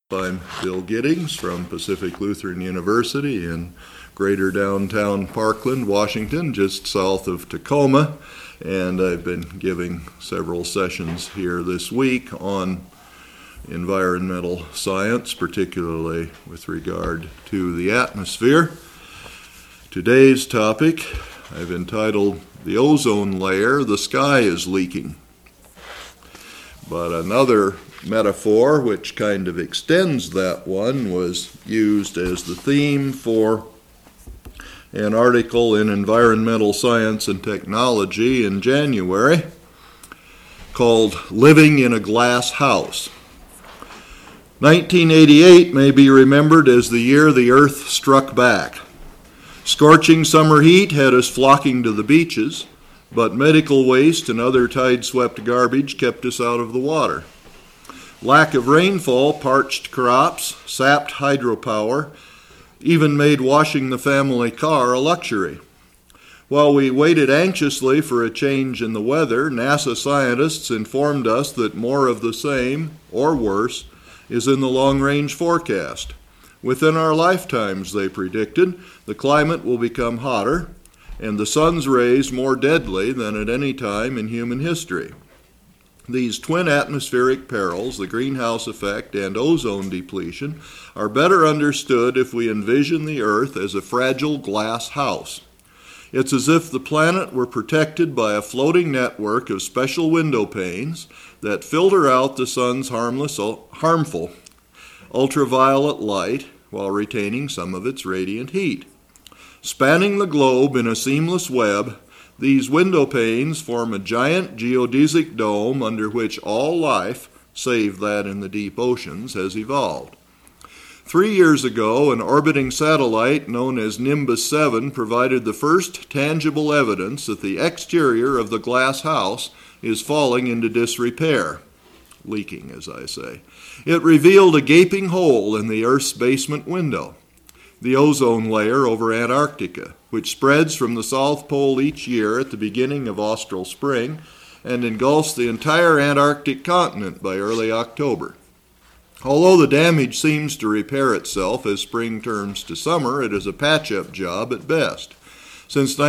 I'm Bill Giddings from Pacific Lutheran University in greater downtown Parkland, Washington, just south of Tacoma, and I've been giving several sessions here this week on environmental science, particularly with regard to the atmosphere. Today's topic I've entitled "The Ozone Layer, the Sky is Leaking." But another metaphor, which kind of extends that one, was used as the theme for an article in Environmental Science and Technology in January called "Living in a Glass House." 1988 may be remembered as the year the Earth struck back. Scorching summer heat had us flocking to the beaches, but medical waste and other tide-swept garbage kept us out of the water. Lack of rainfall parched crops, sapped hydropower, even made washing the family car a luxury. While we waited anxiously for a change in the weather, NASA scientists informed us that more of the same, or worse, is in the long-range forecast. Within our lifetimes, they predicted, the climate will become hotter, and the sun's rays more deadly than at any time in human history. These twin atmospheric perils, the greenhouse effect and ozone depletion, are better understood if we envision the Earth as a fragile glass house. It's as if the planet were protected by a floating network of special window panes that filter out the sun's harmful ultraviolet light while retaining some of its radiant heat. Spanning the globe in a seamless web, these window panes form a giant geodesic dome under which all life, save that in the deep oceans, has evolved. 3 years ago, an orbiting satellite known as Nimbus 7 provided the first tangible evidence that the exterior of the glass house is falling into disrepair. Leaking, as I say. It revealed a gaping hole in the Earth's basement window, the ozone layer over Antarctica, which spreads from the South Pole each year at the beginning of austral spring and engulfs the entire Antarctic continent by early October. Although the damage seems to repair itself as spring turns to summer, it is a patch-up job at best. Since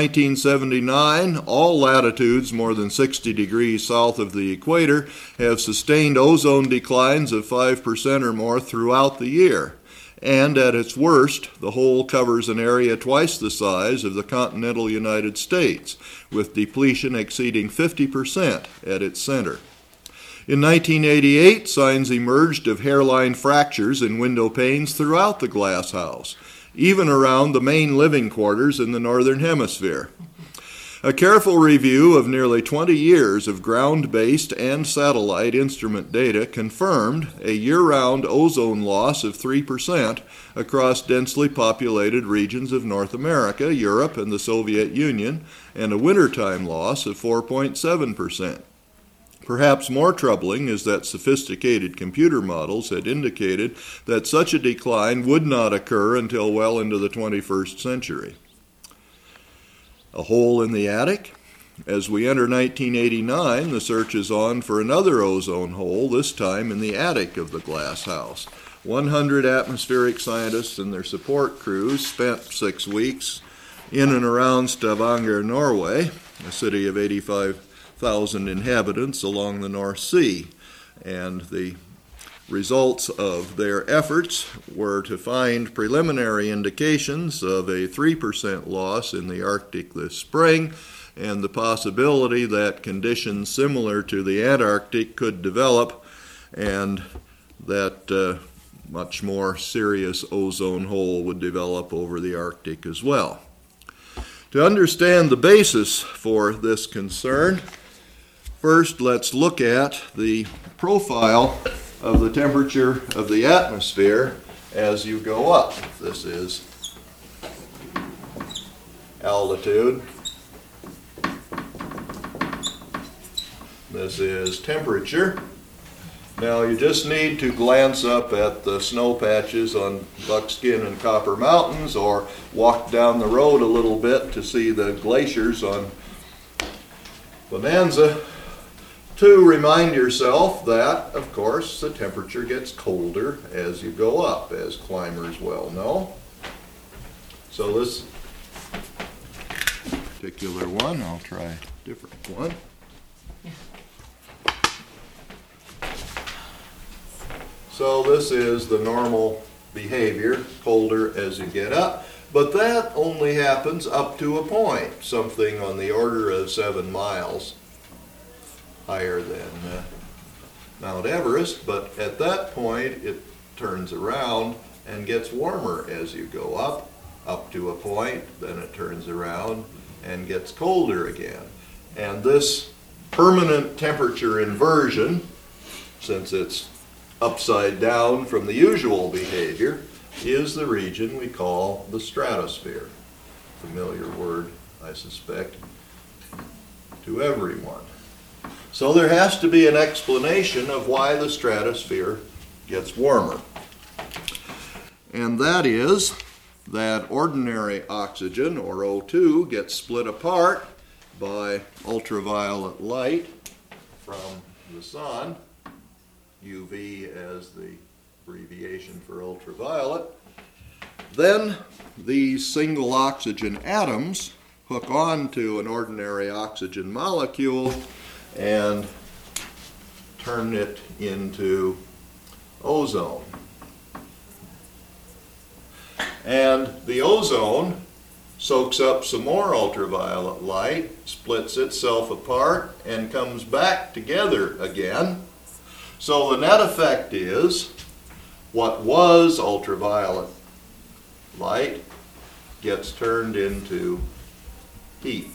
1979, all latitudes more than 60 degrees south of the equator have sustained ozone declines of 5% or more throughout the year. And at its worst, the hole covers an area twice the size of the continental United States, with depletion exceeding 50% at its center. In 1988, signs emerged of hairline fractures in window panes throughout the glass house, even around the main living quarters in the northern hemisphere. A careful review of nearly 20 years of ground-based and satellite instrument data confirmed a year-round ozone loss of 3% across densely populated regions of North America, Europe, and the Soviet Union, and a wintertime loss of 4.7%. Perhaps more troubling is that sophisticated computer models had indicated that such a decline would not occur until well into the 21st century. A hole in the attic? As we enter 1989, the search is on for another ozone hole, this time in the attic of the glass house. 100 atmospheric scientists and their support crews spent 6 weeks in and around Stavanger, Norway, a city of 85,000 inhabitants along the North Sea, and the results of their efforts were to find preliminary indications of a 3% loss in the Arctic this spring, and the possibility that conditions similar to the Antarctic could develop, and that much more serious ozone hole would develop over the Arctic as well. To understand the basis for this concern, first let's look at the profile of the temperature of the atmosphere as you go up. This is altitude. This is temperature. Now you just need to glance up at the snow patches on Buckskin and Copper Mountains, or walk down the road a little bit to see the glaciers on Bonanza to remind yourself that, of course, the temperature gets colder as you go up, as climbers well know. So this particular one, I'll try a different one. So this is the normal behavior, colder as you get up, but that only happens up to a point, something on the order of 7 miles higher than Mount Everest, but at that point it turns around and gets warmer as you go up to a point, then it turns around and gets colder again. And this permanent temperature inversion, since it's upside down from the usual behavior, is the region we call the stratosphere. Familiar word, I suspect, to everyone. So there has to be an explanation of why the stratosphere gets warmer. And that is that ordinary oxygen, or O2, gets split apart by ultraviolet light from the sun, UV as the abbreviation for ultraviolet. Then these single oxygen atoms hook on to an ordinary oxygen molecule and turn it into ozone. And the ozone soaks up some more ultraviolet light, splits itself apart, and comes back together again. So the net effect is what was ultraviolet light gets turned into heat.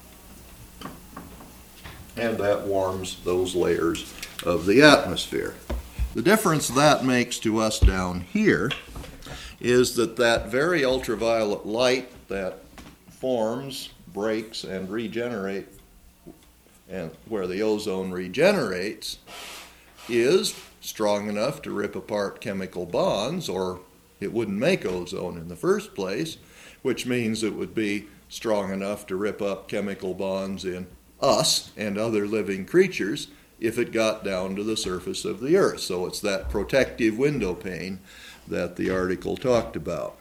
And that warms those layers of the atmosphere. The difference that makes to us down here is that very ultraviolet light that forms, breaks, and regenerates, and where the ozone regenerates, is strong enough to rip apart chemical bonds, or it wouldn't make ozone in the first place, which means it would be strong enough to rip up chemical bonds in us and other living creatures if it got down to the surface of the earth. So it's that protective window pane that the article talked about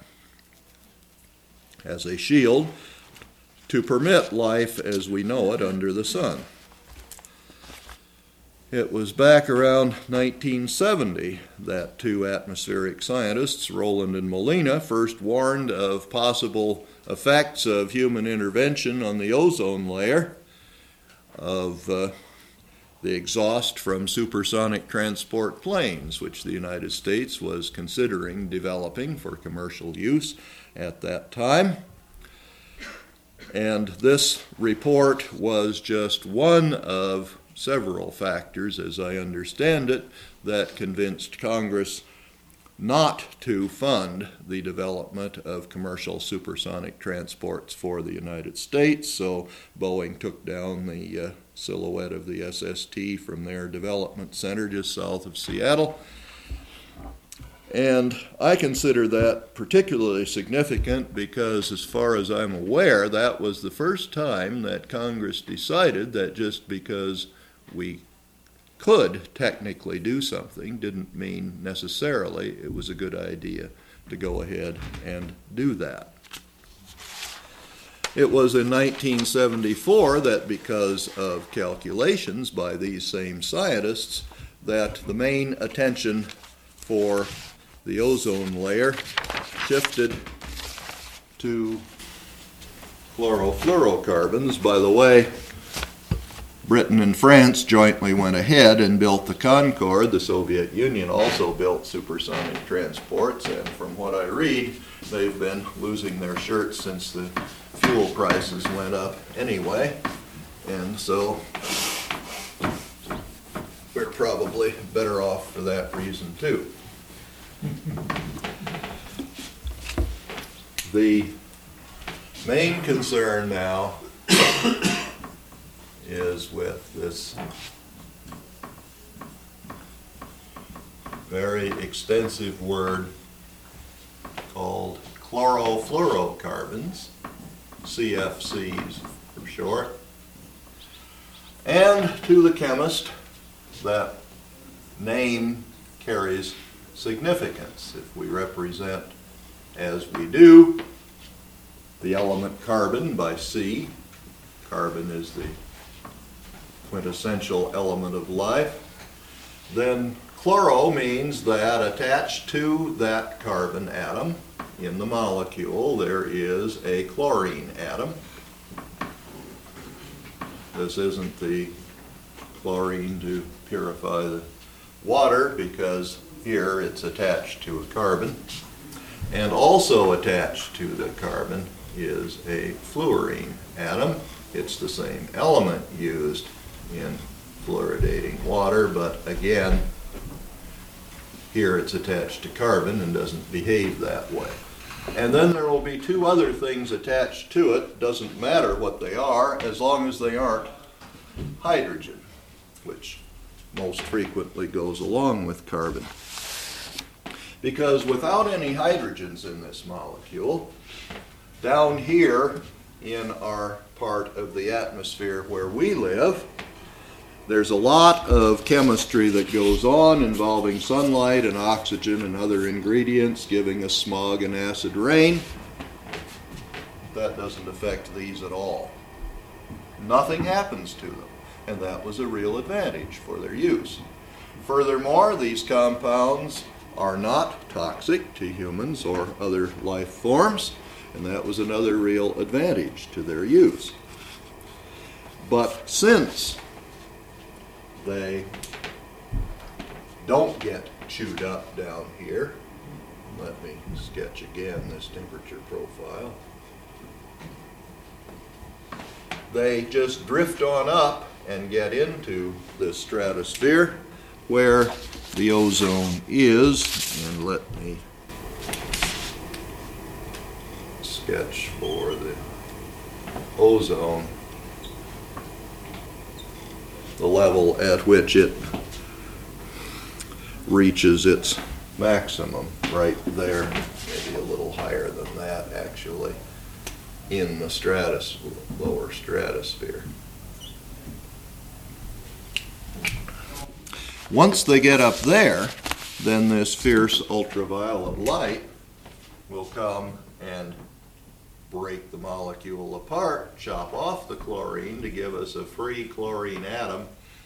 as a shield to permit life as we know it under the sun. It was back around 1970 that 2 atmospheric scientists, Rowland and Molina, first warned of possible effects of human intervention on the ozone layer, of the exhaust from supersonic transport planes, which the United States was considering developing for commercial use at that time. And this report was just one of several factors, as I understand it, that convinced Congress not to fund the development of commercial supersonic transports for the United States. So Boeing took down the silhouette of the SST from their development center just south of Seattle. And I consider that particularly significant because, as far as I'm aware, that was the first time that Congress decided that just because we could technically do something didn't mean necessarily it was a good idea to go ahead and do that. It was in 1974 that, because of calculations by these same scientists, that the main attention for the ozone layer shifted to chlorofluorocarbons. By the way, Britain and France jointly went ahead and built the Concorde. The Soviet Union also built supersonic transports, and from what I read, they've been losing their shirts since the fuel prices went up anyway. And so we're probably better off for that reason too. The main concern now is with this very extensive word called chlorofluorocarbons, CFCs for short. And to the chemist, that name carries significance. If we represent, as we do, the element carbon by C, carbon is the quintessential element of life, then chloro means that attached to that carbon atom in the molecule there is a chlorine atom. This isn't the chlorine to purify the water, because here it's attached to a carbon. And also attached to the carbon is a fluorine atom. It's the same element used in fluoridating water, but again, here it's attached to carbon and doesn't behave that way. And then there will be two other things attached to it. Doesn't matter what they are, as long as they aren't hydrogen, which most frequently goes along with carbon. Because without any hydrogens in this molecule, down here in our part of the atmosphere where we live, there's a lot of chemistry that goes on involving sunlight and oxygen and other ingredients, giving us smog and acid rain. That doesn't affect these at all. Nothing happens to them, and that was a real advantage for their use. Furthermore, these compounds are not toxic to humans or other life forms, and that was another real advantage to their use. But since they don't get chewed up down here, let me sketch again this temperature profile, they just drift on up and get into the stratosphere where the ozone is. And let me sketch for the ozone the level at which it reaches its maximum, right there, maybe a little higher than that actually, in the lower stratosphere. Once they get up there, then this fierce ultraviolet light will come and break the molecule apart, chop off the chlorine to give us a free chlorine atom.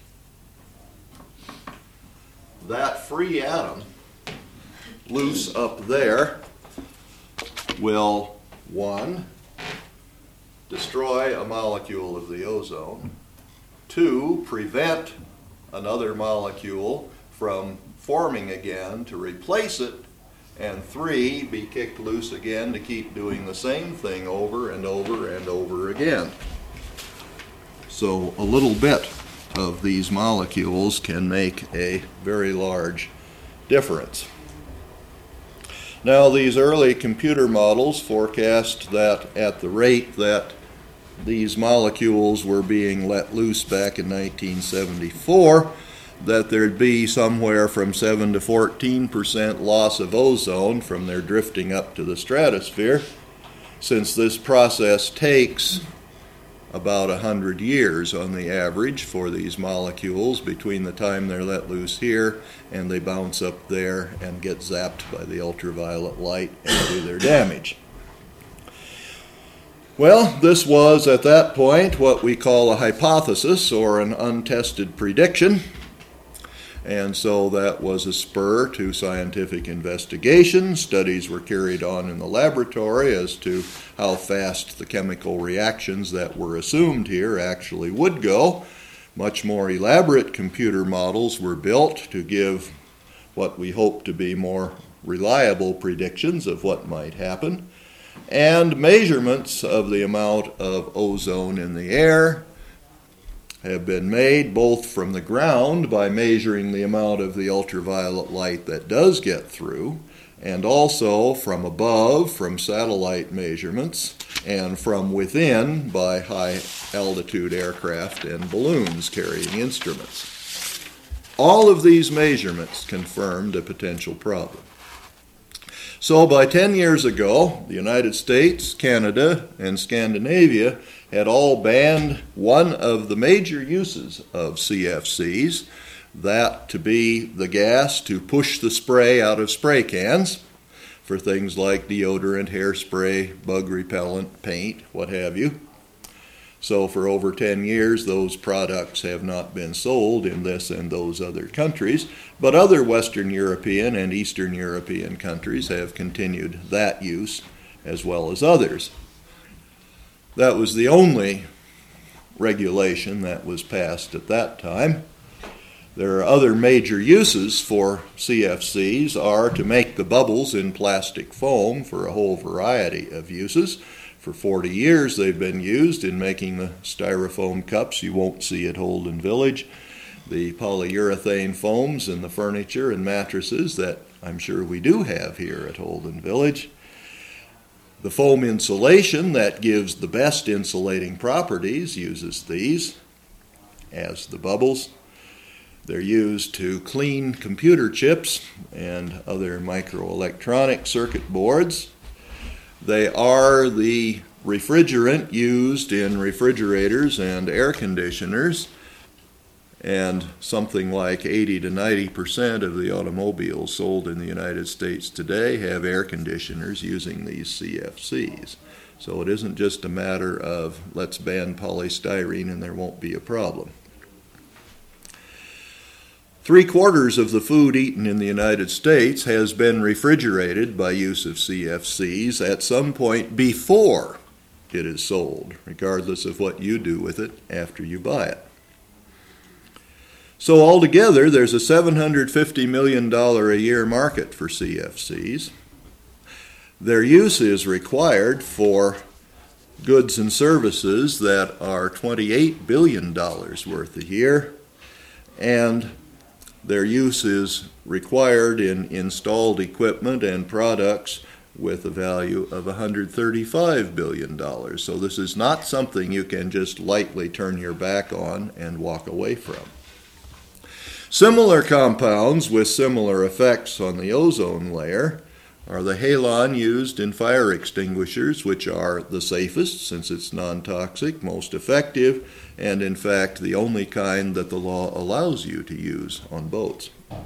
That free atom, loose up there, will, one, destroy a molecule of the ozone, two, prevent another molecule from forming again to replace it, and three, be kicked loose again to keep doing the same thing over and over and over again. So a little bit of these molecules can make a very large difference. Now, these early computer models forecast that at the rate that these molecules were being let loose back in 1974, that there'd be somewhere from 7 to 14% loss of ozone from their drifting up to the stratosphere, since this process takes about 100 years on the average for these molecules between the time they're let loose here and they bounce up there and get zapped by the ultraviolet light and do their damage. Well, this was at that point what we call a hypothesis or an untested prediction. And so that was a spur to scientific investigation. Studies were carried on in the laboratory as to how fast the chemical reactions that were assumed here actually would go. Much more elaborate computer models were built to give what we hope to be more reliable predictions of what might happen. And measurements of the amount of ozone in the air have been made both from the ground by measuring the amount of the ultraviolet light that does get through, and also from above from satellite measurements, and from within by high-altitude aircraft and balloons carrying instruments. All of these measurements confirmed a potential problem. So by 10 years ago, the United States, Canada, and Scandinavia had all banned one of the major uses of CFCs, that to be the gas to push the spray out of spray cans for things like deodorant, hairspray, bug repellent, paint, what have you. So for over 10 years, those products have not been sold in this and those other countries, but other Western European and Eastern European countries have continued that use as well as others. That was the only regulation that was passed at that time. There are other major uses for CFCs are to make the bubbles in plastic foam for a whole variety of uses. For 40 years they've been used in making the styrofoam cups you won't see at Holden Village, the polyurethane foams in the furniture and mattresses that I'm sure we do have here at Holden Village, the foam insulation that gives the best insulating properties uses these as the bubbles. They're used to clean computer chips and other microelectronic circuit boards. They are the refrigerant used in refrigerators and air conditioners, and something like 80 to 90% of the automobiles sold in the United States today have air conditioners using these CFCs. So it isn't just a matter of let's ban polystyrene and there won't be a problem. 3/4 of the food eaten in the United States has been refrigerated by use of CFCs at some point before it is sold, regardless of what you do with it after you buy it. So altogether, there's a $750 million a year market for CFCs. Their use is required for goods and services that are $28 billion worth a year, and their use is required in installed equipment and products with a value of $135 billion. So this is not something you can just lightly turn your back on and walk away from. Similar compounds with similar effects on the ozone layer are the halon used in fire extinguishers, which are the safest since it's non-toxic, most effective, and in fact the only kind that the law allows you to use on boats.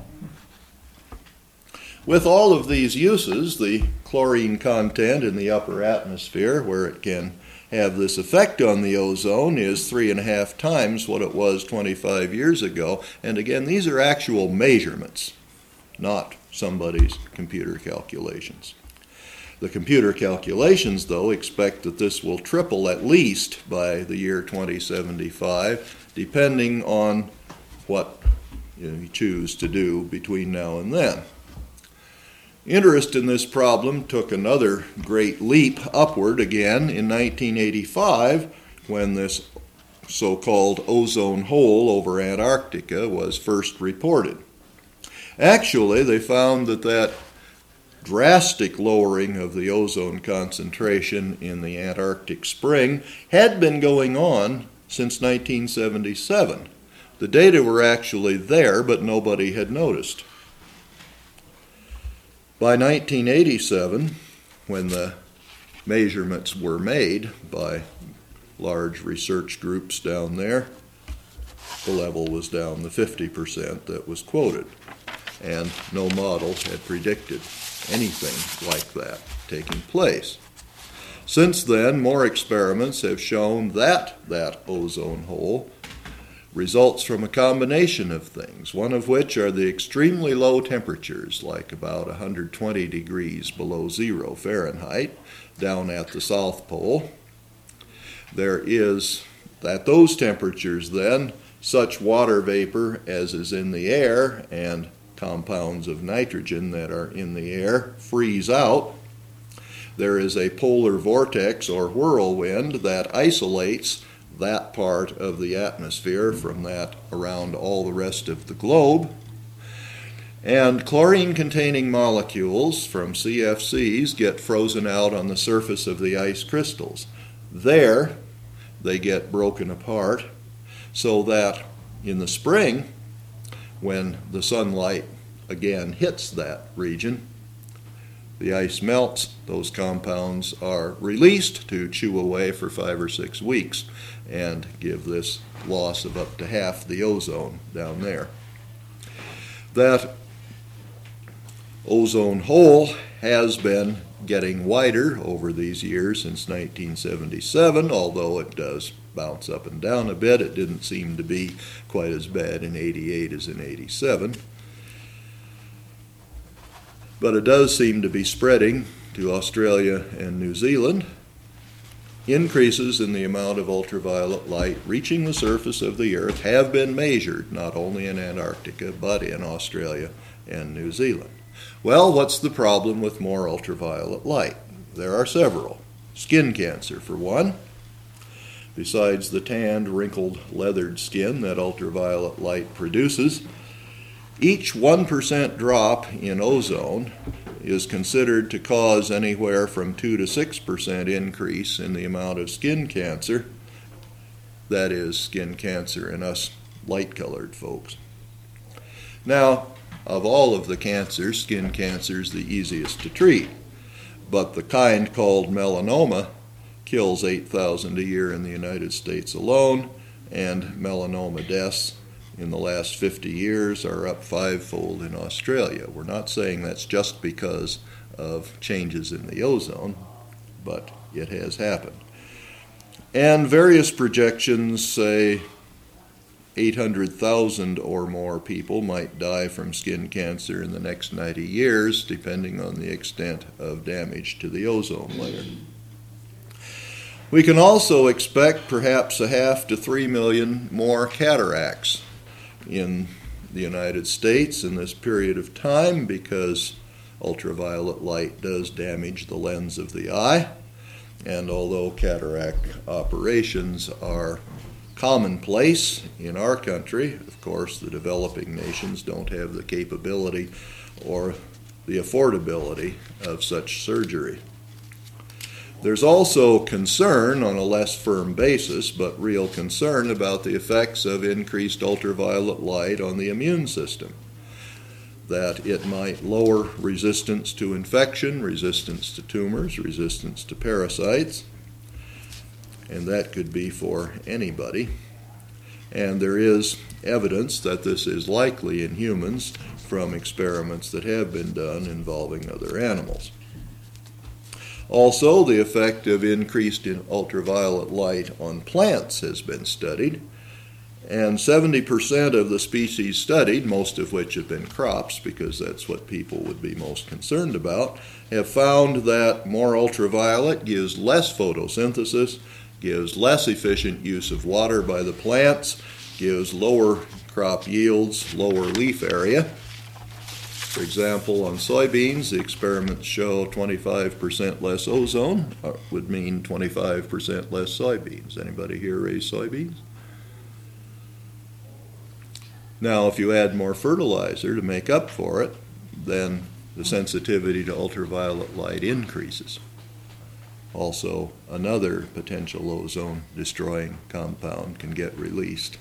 With all of these uses, the chlorine content in the upper atmosphere, where it can have this effect on the ozone, is 3.5 times what it was 25 years ago. And again, these are actual measurements, not somebody's computer calculations. The computer calculations, though, expect that this will triple at least by the year 2075, depending on what you choose to do between now and then. Interest in this problem took another great leap upward again in 1985 when this so-called ozone hole over Antarctica was first reported. Actually, they found that drastic lowering of the ozone concentration in the Antarctic spring had been going on since 1977. The data were actually there, but nobody had noticed. By 1987, when the measurements were made by large research groups down there, the level was down to 50% that was quoted, and no model had predicted anything like that taking place. Since then, more experiments have shown that ozone hole results from a combination of things, one of which are the extremely low temperatures, like about 120 degrees below 0 Fahrenheit, down at the South Pole. There is, at those temperatures then, such water vapor as is in the air and compounds of nitrogen that are in the air freeze out. There is a polar vortex or whirlwind that isolates that part of the atmosphere from that around all the rest of the globe. And chlorine-containing molecules from CFCs get frozen out on the surface of the ice crystals. There, they get broken apart so that in the spring, when the sunlight again hits that region, the ice melts, those compounds are released to chew away for 5 or 6 weeks and give this loss of up to half the ozone down there. That ozone hole has been getting wider over these years since 1977, although it does bounce up and down a bit. It didn't seem to be quite as bad in 88 as in 87. But it does seem to be spreading to Australia and New Zealand. Increases in the amount of ultraviolet light reaching the surface of the Earth have been measured, not only in Antarctica, but in Australia and New Zealand. Well, what's the problem with more ultraviolet light? There are several. Skin cancer, for one. Besides the tanned, wrinkled, leathered skin that ultraviolet light produces, each 1% drop in ozone is considered to cause anywhere from 2 to 6% increase in the amount of skin cancer. That is, skin cancer in us light-colored folks. Now, of all of the cancers, skin cancer is the easiest to treat, but the kind called melanoma kills 8,000 a year in the United States alone, and melanoma deaths in the last 50 years are up 5-fold in Australia. We're not saying that's just because of changes in the ozone, but it has happened. And various projections say 800,000 or more people might die from skin cancer in the next 90 years, depending on the extent of damage to the ozone layer. We can also expect perhaps 0.5 to 3 million more cataracts in the United States in this period of time, because ultraviolet light does damage the lens of the eye. And although cataract operations are commonplace in our country, of course the developing nations don't have the capability or the affordability of such surgery. There's also concern, on a less firm basis, but real concern about the effects of increased ultraviolet light on the immune system. That it might lower resistance to infection, resistance to tumors, resistance to parasites, and that could be for anybody. And there is evidence that this is likely in humans from experiments that have been done involving other animals. Also, the effect of increased ultraviolet light on plants has been studied, and 70% of the species studied, most of which have been crops because that's what people would be most concerned about, have found that more ultraviolet gives less photosynthesis, gives less efficient use of water by the plants, gives lower crop yields, lower leaf area. For example, on soybeans, the experiments show 25% less ozone would mean 25% less soybeans. Anybody here raise soybeans? Now, if you add more fertilizer to make up for it, then the sensitivity to ultraviolet light increases. Also, another potential ozone-destroying compound can get released.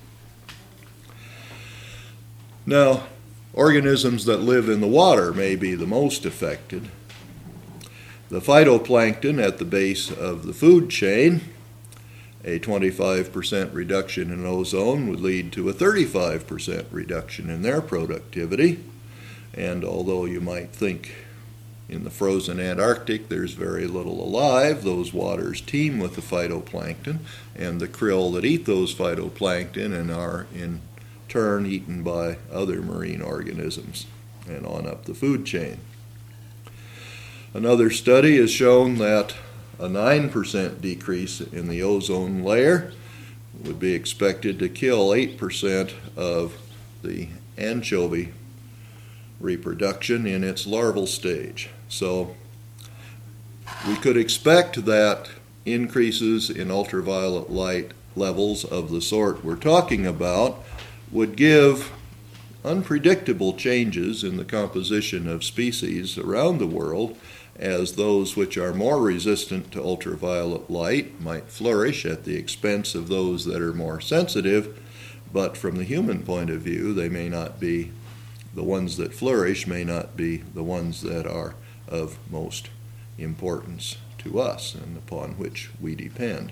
Now, organisms that live in the water may be the most affected. The phytoplankton at the base of the food chain, a 25% reduction in ozone would lead to a 35% reduction in their productivity. And although you might think in the frozen Antarctic there's very little alive, those waters teem with the phytoplankton and the krill that eat those phytoplankton and are in turn eaten by other marine organisms and on up the food chain. Another study has shown that a 9% decrease in the ozone layer would be expected to kill 8% of the anchovy reproduction in its larval stage. So we could expect that increases in ultraviolet light levels of the sort we're talking about would give unpredictable changes in the composition of species around the world, as those which are more resistant to ultraviolet light might flourish at the expense of those that are more sensitive, but from the human point of view, they may not be, the ones that flourish may not be the ones that are of most importance to us and upon which we depend.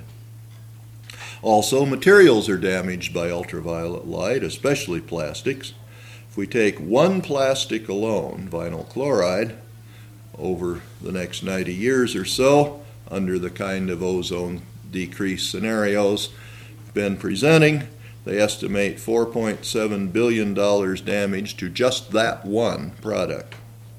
Also, materials are damaged by ultraviolet light, especially plastics. If we take one plastic alone, vinyl chloride, over the next 90 years or so, under the kind of ozone decrease scenarios been presenting, they estimate $4.7 billion damage to just that one product.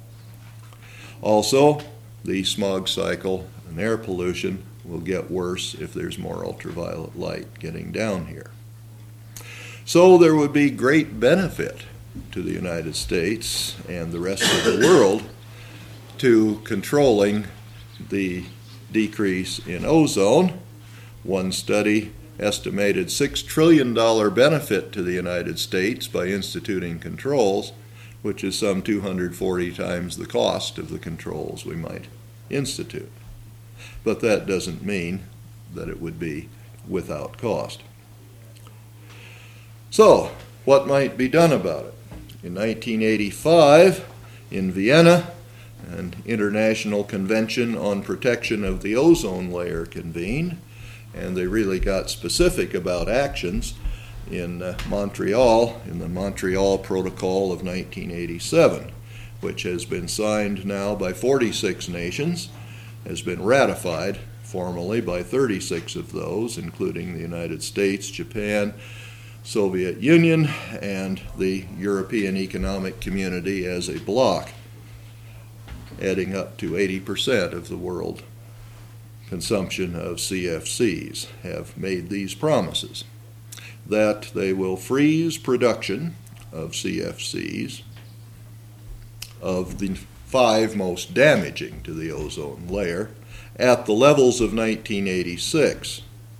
Also, the smog cycle and air pollution will get worse if there's more ultraviolet light getting down here. So there would be great benefit to the United States and the rest of the world to controlling the decrease in ozone. One study estimated $6 trillion benefit to the United States by instituting controls, which is some 240 times the cost of the controls we might institute. But that doesn't mean that it would be without cost. So, what might be done about it? In 1985, in Vienna, an international convention on protection of the ozone layer convened, and they really got specific about actions in Montreal, in the Montreal Protocol of 1987, which has been signed now by 46 nations, has been ratified formally by 36 of those, including the United States, Japan, Soviet Union, and the European Economic Community as a bloc, adding up to 80% of the world consumption of CFCs, have made these promises that they will freeze production of CFCs of the 5 most damaging to the ozone layer at the levels of 1986.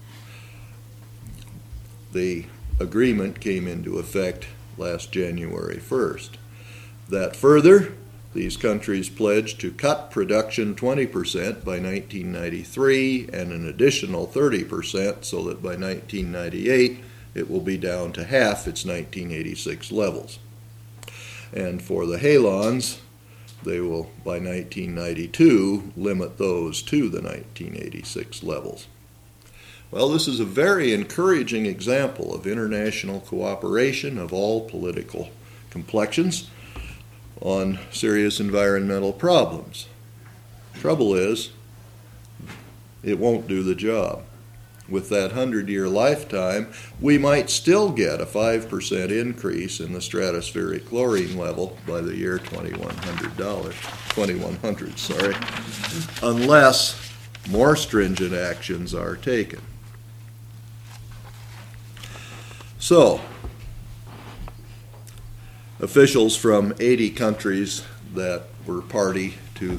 The agreement came into effect last January 1st. That further, these countries pledged to cut production 20% by 1993 and an additional 30% so that by 1998 it will be down to half its 1986 levels. And for the halons, they will, by 1992, limit those to the 1986 levels. Well, this is a very encouraging example of international cooperation of all political complexions on serious environmental problems. Trouble is, it won't do the job. With that 100-year lifetime, we might still get a 5% increase in the stratospheric chlorine level by the year 2100, unless more stringent actions are taken. So, officials from 80 countries that were party to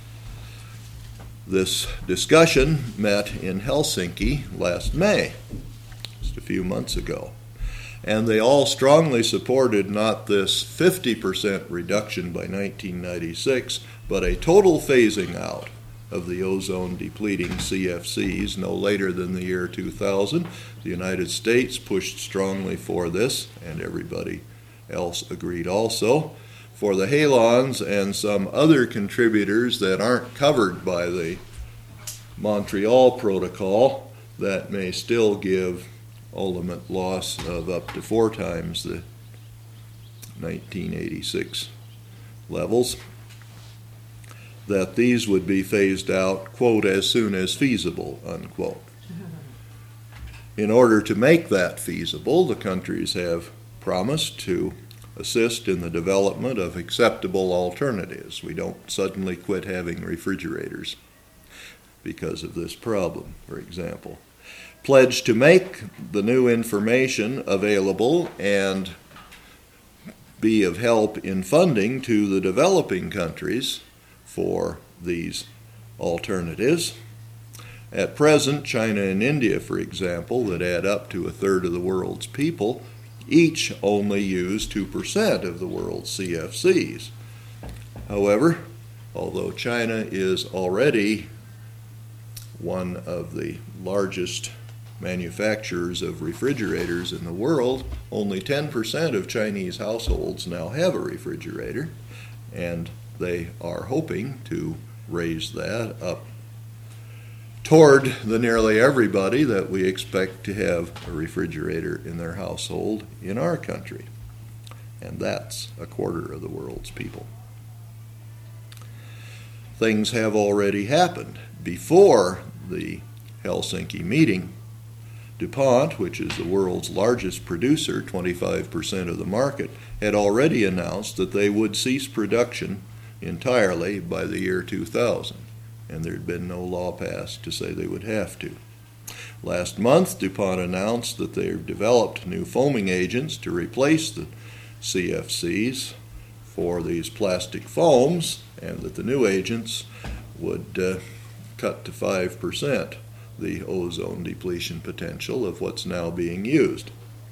this discussion met in Helsinki last May, just a few months ago. And they all strongly supported not this 50% reduction by 1996, but a total phasing out of the ozone-depleting CFCs no later than the year 2000. The United States pushed strongly for this, and everybody else agreed also. For the halons and some other contributors that aren't covered by the Montreal Protocol, that may still give ultimate loss of up to 4 times the 1986 levels, that these would be phased out, quote, as soon as feasible, unquote. In order to make that feasible, the countries have promised to assist in the development of acceptable alternatives. We don't suddenly quit having refrigerators because of this problem, for example. Pledge to make the new information available and be of help in funding to the developing countries for these alternatives. At present, China and India, for example, that add up to 1/3 of the world's people, each only use 2% of the world's CFCs. However, although China is already one of the largest manufacturers of refrigerators in the world, only 10% of Chinese households now have a refrigerator, and they are hoping to raise that up toward the nearly everybody that we expect to have a refrigerator in their household in our country. and that's a quarter of the world's people. Things have already happened. Before the Helsinki meeting, DuPont, which is the world's largest producer, 25% of the market, had already announced that they would cease production entirely by the year 2000, and there had been no law passed to say they would have to. Last month, DuPont announced that they've developed new foaming agents to replace the CFCs for these plastic foams, and that the new agents would cut to 5% the ozone depletion potential of what's now being used.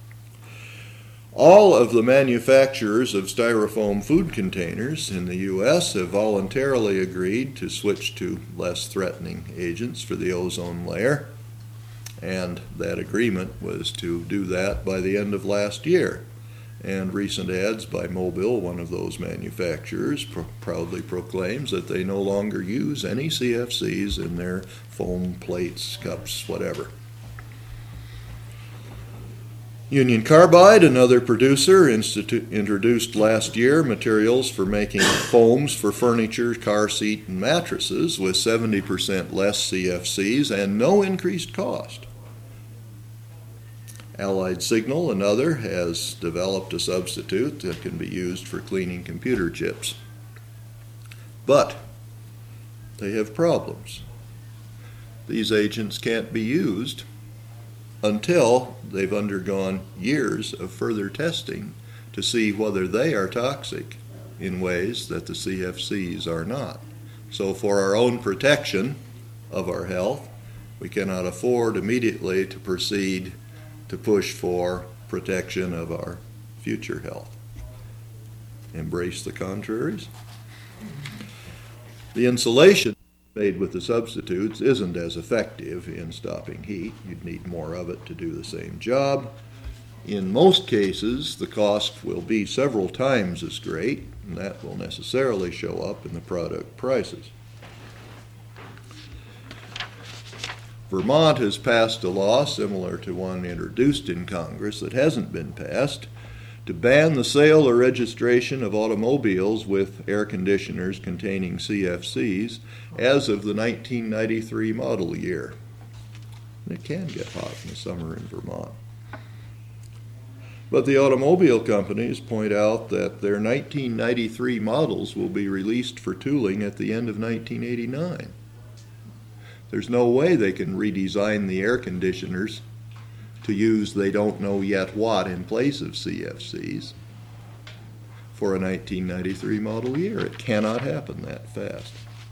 All of the manufacturers of styrofoam food containers in the U.S. have voluntarily agreed to switch to less threatening agents for the ozone layer, and that agreement was to do that by the end of last year. And recent ads by Mobil, one of those manufacturers, proudly proclaims that they no longer use any CFCs in their foam plates, cups, whatever. Union Carbide, another producer, introduced last year materials for making foams for furniture, car seat, and mattresses with 70% less CFCs and no increased cost. Allied Signal, another, has developed a substitute that can be used for cleaning computer chips. But they have problems. These agents can't be used until they've undergone years of further testing to see whether they are toxic in ways that the CFCs are not. So for our own protection of our health, we cannot afford immediately to proceed to push for protection of our future health. Embrace the contraries. The insulation made with the substitutes isn't as effective in stopping heat. You'd need more of it to do the same job. In most cases, the cost will be several times as great, and that will necessarily show up in the product prices. Vermont has passed a law similar to one introduced in Congress that hasn't been passed to ban the sale or registration of automobiles with air conditioners containing CFCs as of the 1993 model year. It can get hot in the summer in Vermont. But the automobile companies point out that their 1993 models will be released for tooling at the end of 1989. There's no way they can redesign the air conditioners to use they don't know yet what in place of CFCs for a 1993 model year. It cannot happen that fast.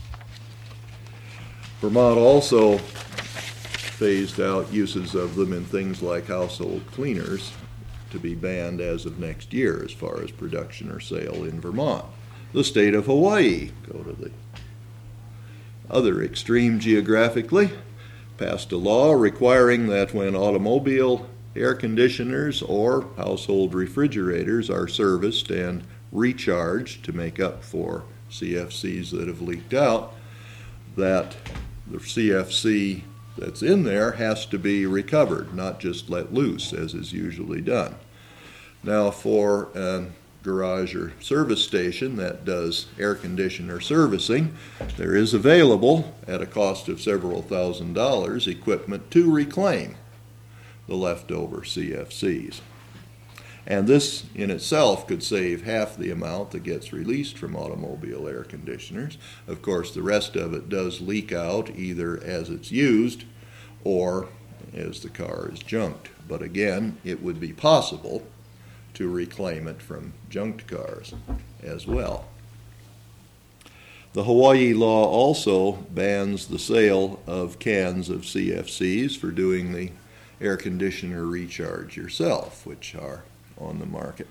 Vermont also phased out uses of them in things like household cleaners to be banned as of next year as far as production or sale in Vermont. The state of Hawaii, go to the other extreme geographically, passed a law requiring that when automobile air conditioners or household refrigerators are serviced and recharged to make up for CFCs that have leaked out, that the CFC that's in there has to be recovered, not just let loose as is usually done. Now, for a garage or service station that does air conditioner servicing, there is available, at a cost of several $1,000s, equipment to reclaim the leftover CFCs. And this in itself could save half the amount that gets released from automobile air conditioners. Of course, the rest of it does leak out either as it's used or as the car is junked. But again, it would be possible to reclaim it from junked cars as well. The Hawaii law also bans the sale of cans of CFCs for doing the air conditioner recharge yourself, which are on the market.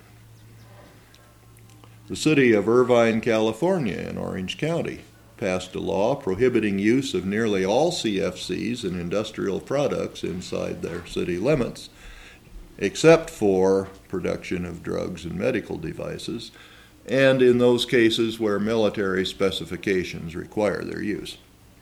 The city of Irvine, California, in Orange County, passed a law prohibiting use of nearly all CFCs in industrial products inside their city limits, except for production of drugs and medical devices, and in those cases where military specifications require their use.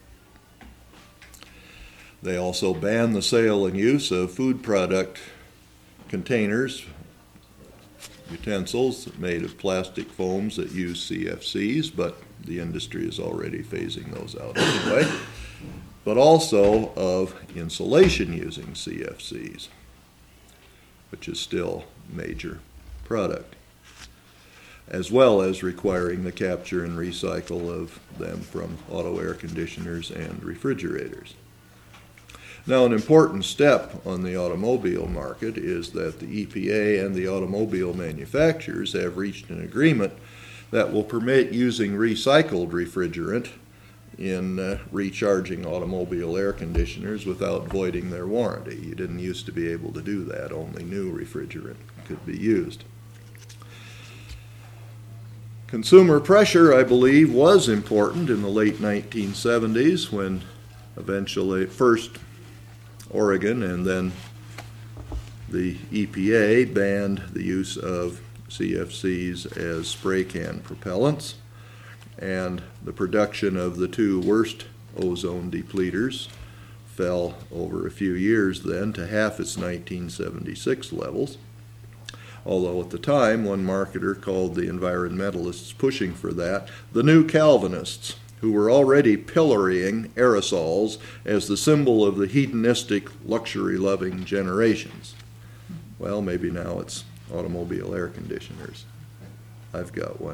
They also ban the sale and use of food product containers utensils made of plastic foams that use CFCs, but the industry is already phasing those out anyway, but also of insulation using CFCs, which is still a major product, as well as requiring the capture and recycle of them from auto air conditioners and refrigerators. Now, an important step on the automobile market is that the EPA and the automobile manufacturers have reached an agreement that will permit using recycled refrigerant in recharging automobile air conditioners without voiding their warranty. You didn't used to be able to do that. Only new refrigerant could be used. Consumer pressure, I believe, was important in the late 1970s when eventually first Oregon and then the EPA banned the use of CFCs as spray can propellants, and the production of the two worst ozone depleters fell over a few years then to half its 1976 levels. Although at the time, one marketer called the environmentalists pushing for that the new Calvinists, who were already pillorying aerosols as the symbol of the hedonistic, luxury-loving generations. Well, maybe now it's automobile air conditioners. I've got one.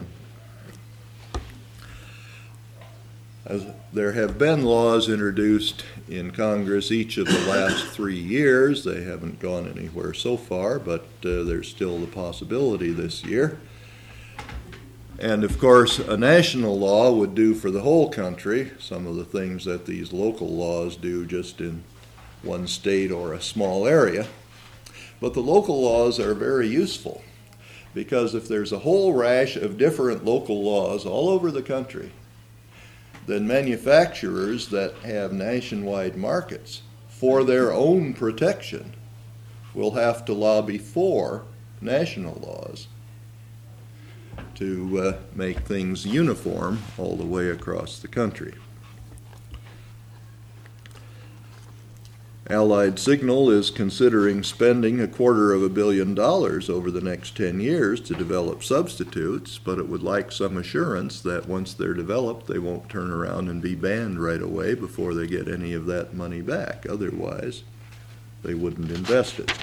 As there have been laws introduced in Congress each of the last 3 years. They haven't gone anywhere so far, but there's still the possibility this year. And of course, a national law would do for the whole country some of the things that these local laws do just in one state or a small area. But the local laws are very useful, because if there's a whole rash of different local laws all over the country, then manufacturers that have nationwide markets for their own protection will have to lobby for national laws to make things uniform all the way across the country. Allied Signal is considering spending $250 million over the next 10 years to develop substitutes, but it would like some assurance that once they're developed, they won't turn around and be banned right away before they get any of that money back. Otherwise, they wouldn't invest it.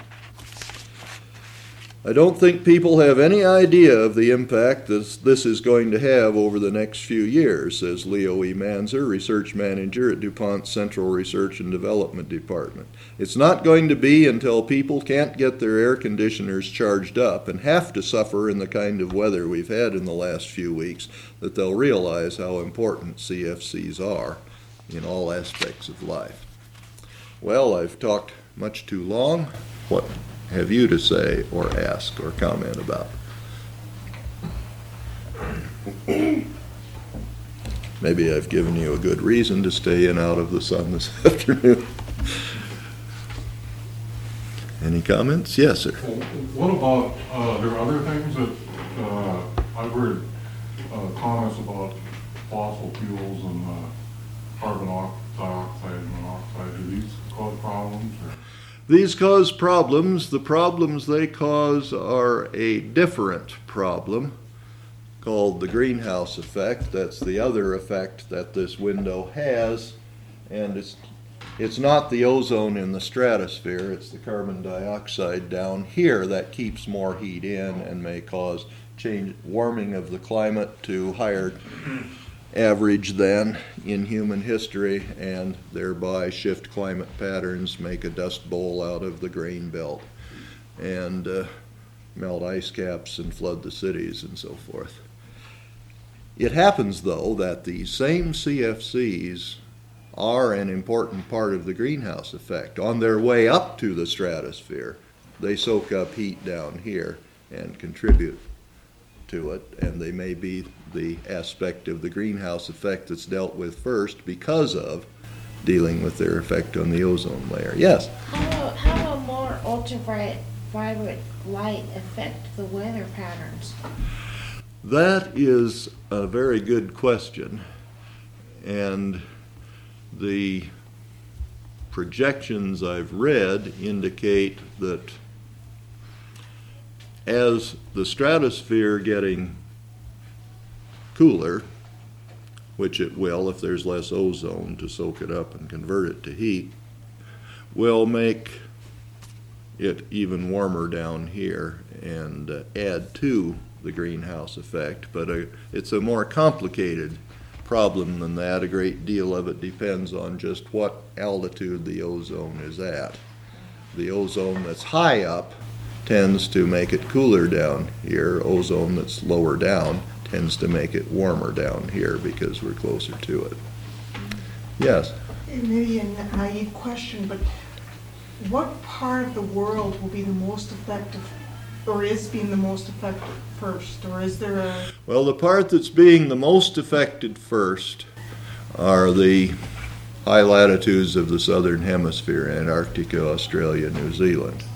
I don't think people have any idea of the impact this is going to have over the next few years, says Leo E. Manzer, research manager at DuPont's Central Research and Development Department. It's not going to be until people can't get their air conditioners charged up and have to suffer in the kind of weather we've had in the last few weeks that they'll realize how important CFCs are in all aspects of life. Well, I've talked much too long. What have you to say or ask or comment about? Maybe I've given you a good reason to stay in out of the sun this afternoon. Any comments? Yes, sir. Well, what about, there are other things that I've heard comments about fossil fuels and carbon dioxide and monoxide. Do these cause problems? Or? These cause problems. The problems they cause are a different problem called the greenhouse effect. That's the other effect that this window has, and it's not the ozone in the stratosphere, it's the carbon dioxide down here that keeps more heat in and may cause warming of the climate to higher average than in human history, and thereby shift climate patterns, make a dust bowl out of the grain belt, and melt ice caps and flood the cities and so forth. It happens, though, that these same CFCs are an important part of the greenhouse effect. On their way up to the stratosphere, they soak up heat down here and contribute to it, and they may be the aspect of the greenhouse effect that's dealt with first because of dealing with their effect on the ozone layer. Yes? How will more ultraviolet light affect the weather patterns? That is a very good question, and the projections I've read indicate that As the stratosphere getting cooler, which it will if there's less ozone to soak it up and convert it to heat, will make it even warmer down here and add to the greenhouse effect. But it's a more complicated problem than that. A great deal of it depends on just what altitude the ozone is at. The ozone that's high up tends to make it cooler down here. Ozone that's lower down tends to make it warmer down here because we're closer to it. Yes? Maybe a naive question, but what part of the world will be the most effective, or is being the most effective first, or is there a... Well, the part that's being the most affected first are the high latitudes of the southern hemisphere, Antarctica, Australia, New Zealand.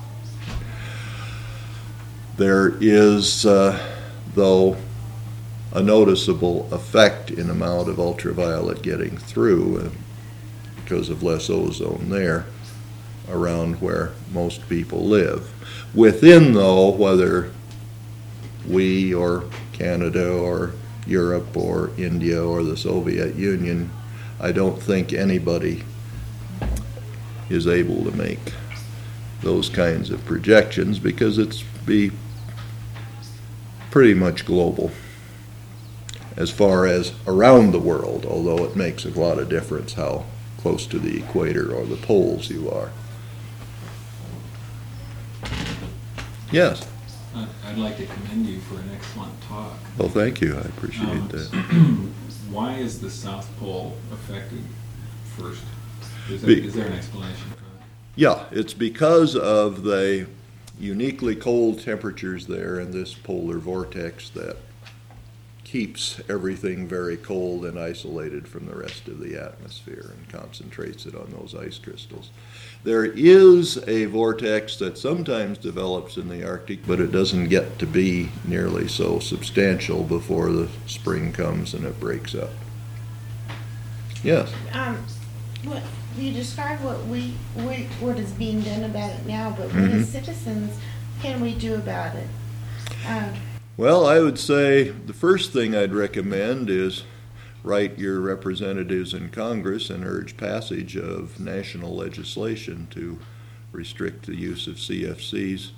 There is, though, a noticeable effect in amount of ultraviolet getting through because of less ozone there around where most people live. Within, though, whether we or Canada or Europe or India or the Soviet Union, I don't think anybody is able to make those kinds of projections because it's be pretty much global as far as around the world, although it makes a lot of difference how close to the equator or the poles you are. Yes? I'd like to commend you for an excellent talk. Well, thank you. I appreciate that. Why is the South Pole affected first? Is there an explanation for that? Yeah, it's because of the uniquely cold temperatures there in this polar vortex that keeps everything very cold and isolated from the rest of the atmosphere and concentrates it on those ice crystals. There is a vortex that sometimes develops in the Arctic, but it doesn't get to be nearly so substantial before the spring comes and it breaks up. Yes? What you described what is being done about it now, but what as citizens can we do about it? Well, I would say the first thing I'd recommend is write your representatives in Congress and urge passage of national legislation to restrict the use of CFCs,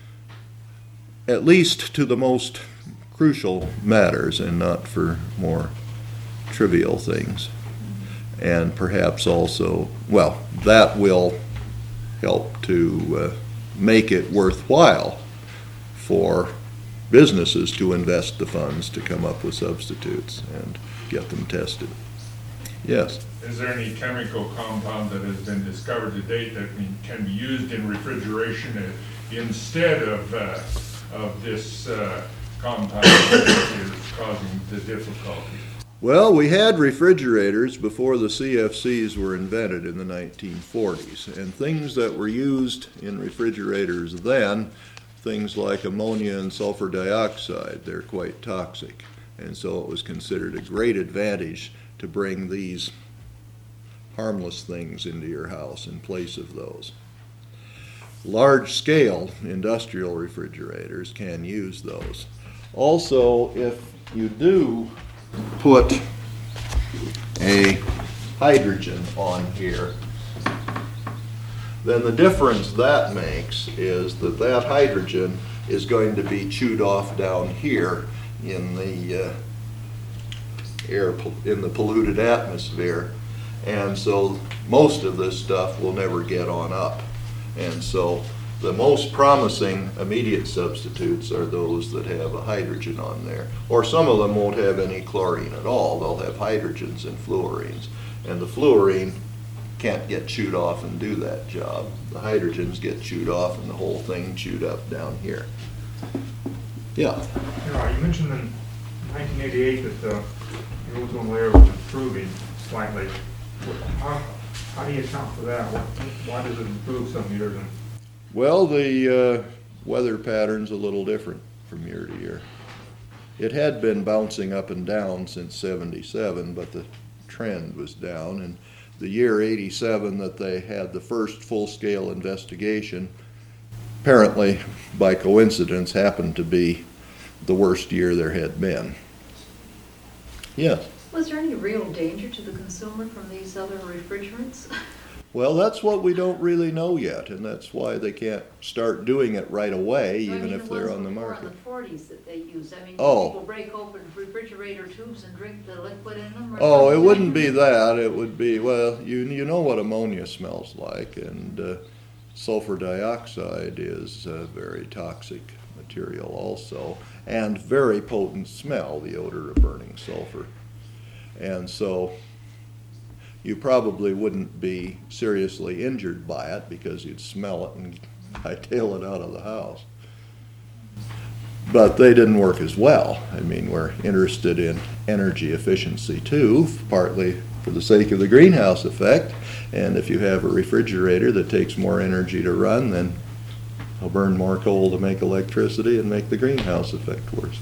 at least to the most crucial matters and not for more trivial things. And perhaps also, well, that will help to make it worthwhile for businesses to invest the funds to come up with substitutes and get them tested. Yes? Is there any chemical compound that has been discovered to date that can be used in refrigeration instead of this compound that is causing the difficulty? Well, we had refrigerators before the CFCs were invented in the 1940s, and things that were used in refrigerators then, things like ammonia and sulfur dioxide, they're quite toxic. And so it was considered a great advantage to bring these harmless things into your house in place of those. Large-scale industrial refrigerators can use those. Also, if you do put a hydrogen on here, then the difference that makes is that that hydrogen is going to be chewed off down here in the air, in the polluted atmosphere, and so most of this stuff will never get on up. And so the most promising immediate substitutes are those that have a hydrogen on there, or some of them won't have any chlorine at all. They'll have hydrogens and fluorines, and the fluorine can't get chewed off and do that job. The hydrogens get chewed off and the whole thing chewed up down here. Yeah. You mentioned in 1988 that the ozone layer was improving slightly. How do you account for that? Why does it improve some years? Well, the weather pattern's a little different from year to year. It had been bouncing up and down since '77, but the trend was down. And the year '87 that they had the first full-scale investigation, apparently, by coincidence, happened to be the worst year there had been. Yes. Was there any real danger to the consumer from these other refrigerants? Well, that's what we don't really know yet, and that's why they can't start doing it right away, even if they're on the market. In the 40s that they use, I mean, Oh. people break open refrigerator tubes and drink the liquid in them? Or Oh, it something? wouldn't be that. It would be, well, you know what ammonia smells like, and sulfur dioxide is a very toxic material also, and very potent smell, the odor of burning sulfur. And so you probably wouldn't be seriously injured by it because you'd smell it and hightail it out of the house. But they didn't work as well. I mean, we're interested in energy efficiency too, partly for the sake of the greenhouse effect. And if you have a refrigerator that takes more energy to run, then it'll burn more coal to make electricity and make the greenhouse effect worse.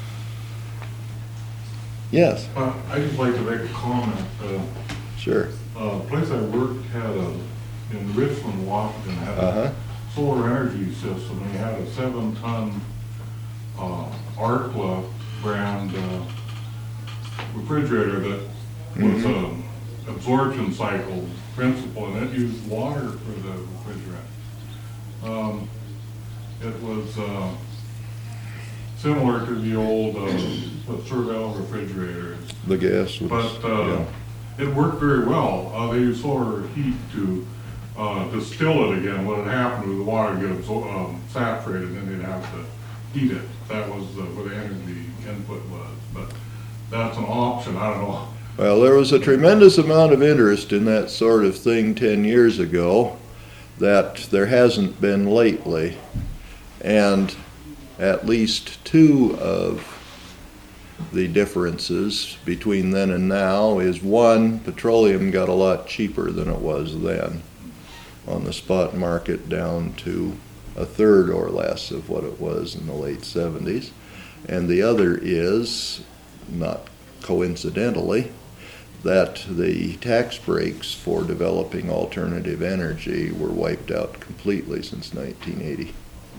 Yes, I'd just like to make a comment. sure. The place I worked in Richmond, Washington, had Uh-huh. a solar energy system. They had a 7-ton Arkla brand refrigerator that was an absorption cycle principle, and it used water for the refrigerant. It was similar to the old Cervell refrigerator, The gas was, but yeah. it worked very well. They used solar heat to distill it again. What had happened was the water would get saturated, and then they'd have to heat it. That was where the energy input was. But that's an option. I don't know. Well, there was a tremendous amount of interest in that sort of thing 10 years ago that there hasn't been lately. And at least two of the differences between then and now is, one, petroleum got a lot cheaper than it was then on the spot market, down to a third or less of what it was in the late 70s. And the other is, not coincidentally, that the tax breaks for developing alternative energy were wiped out completely since 1980.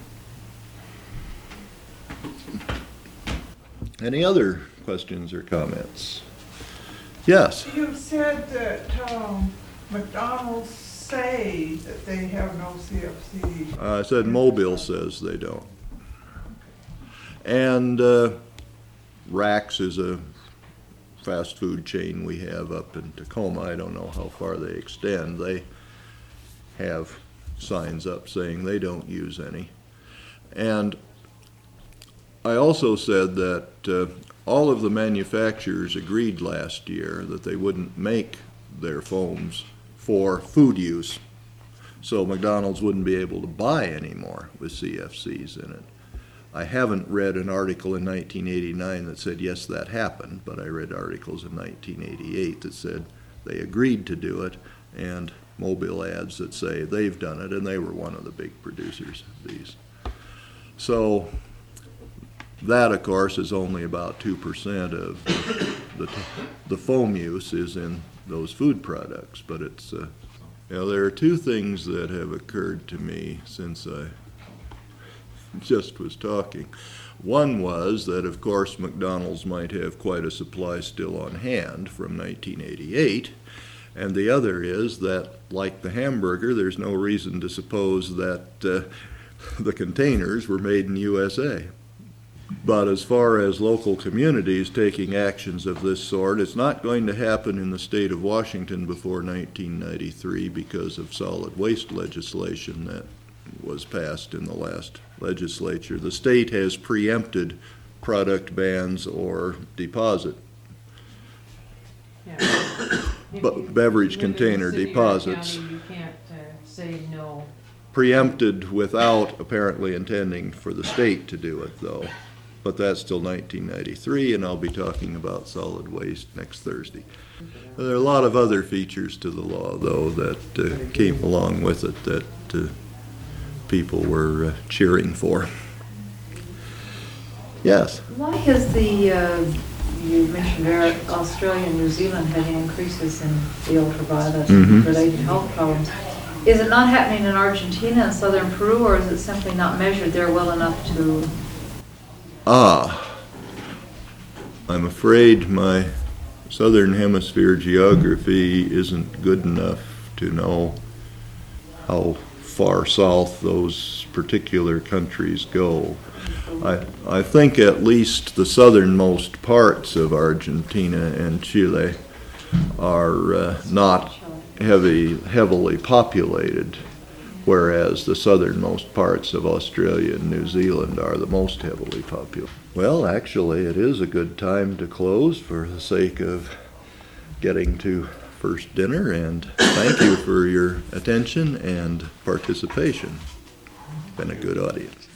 Any other questions or comments? Yes? You said that McDonald's say that they have no CFC. I said Mobile says they don't. And Rax is a fast food chain we have up in Tacoma. I don't know how far they extend. They have signs up saying they don't use any. And I also said that all of the manufacturers agreed last year that they wouldn't make their foams for food use. So McDonald's wouldn't be able to buy any more with CFCs in it. I haven't read an article in 1989 that said, yes, that happened, but I read articles in 1988 that said they agreed to do it, and Mobile ads that say they've done it, and they were one of the big producers of these. So that, of course, is only about 2% of the foam use is in those food products, but it's, there are two things that have occurred to me since I just was talking. One was that, of course, McDonald's might have quite a supply still on hand from 1988, and the other is that, like the hamburger, there's no reason to suppose that the containers were made in USA. But as far as local communities taking actions of this sort, it's not going to happen in the state of Washington before 1993 because of solid waste legislation that was passed in the last legislature. The state has preempted product bans or deposit, but beverage container deposits. You can't say no. Preempted without apparently intending for the state to do it, though. But that's still 1993, and I'll be talking about solid waste next Thursday. There are a lot of other features to the law, though, that came along with it that people were cheering for. Yes? Why has you mentioned Australia and New Zealand having increases in the ultraviolet related health problems. Is it not happening in Argentina and southern Peru, or is it simply not measured there well enough to? I'm afraid my southern hemisphere geography isn't good enough to know how far south those particular countries go. I think at least the southernmost parts of Argentina and Chile are not heavily populated, whereas the southernmost parts of Australia and New Zealand are the most heavily populated. Well, actually, it is a good time to close for the sake of getting to first dinner, and thank you for your attention and participation. Been a good audience.